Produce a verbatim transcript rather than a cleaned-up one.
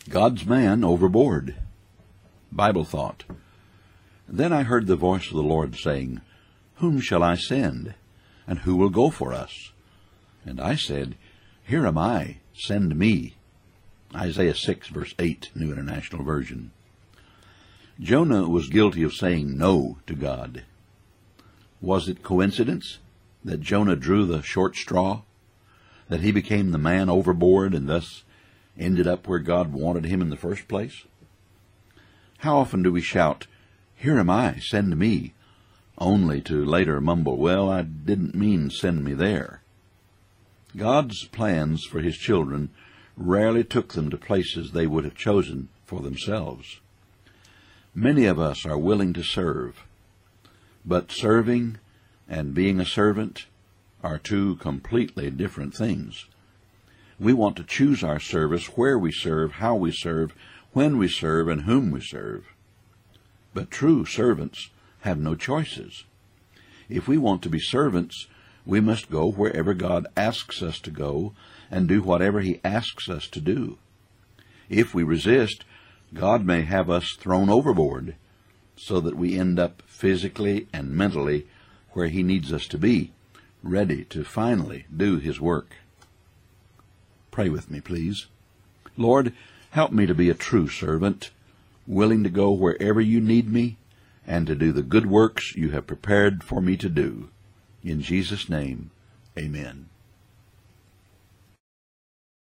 God's man overboard. Bible thought. Then I heard the voice of the Lord saying, Whom shall I send? And who will go for us? And I said, Here am I, send me. Isaiah six, verse eight, New International Version. Jonah was guilty of saying no to God. Was it coincidence that Jonah drew the short straw? That he became the man overboard and thus ended up where God wanted him in the first place? How often do we shout, Here am I, send me, only to later mumble, Well, I didn't mean send me there. God's plans for his children rarely took them to places they would have chosen for themselves. Many of us are willing to serve, but serving and being a servant are two completely different things. We want to choose our service, where we serve, how we serve, when we serve, and whom we serve. But true servants have no choices. If we want to be servants, we must go wherever God asks us to go and do whatever he asks us to do. If we resist, God may have us thrown overboard so that we end up physically and mentally where he needs us to be, ready to finally do his work. Pray with me, please. Lord, help me to be a true servant, willing to go wherever you need me and to do the good works you have prepared for me to do. In Jesus' name, amen.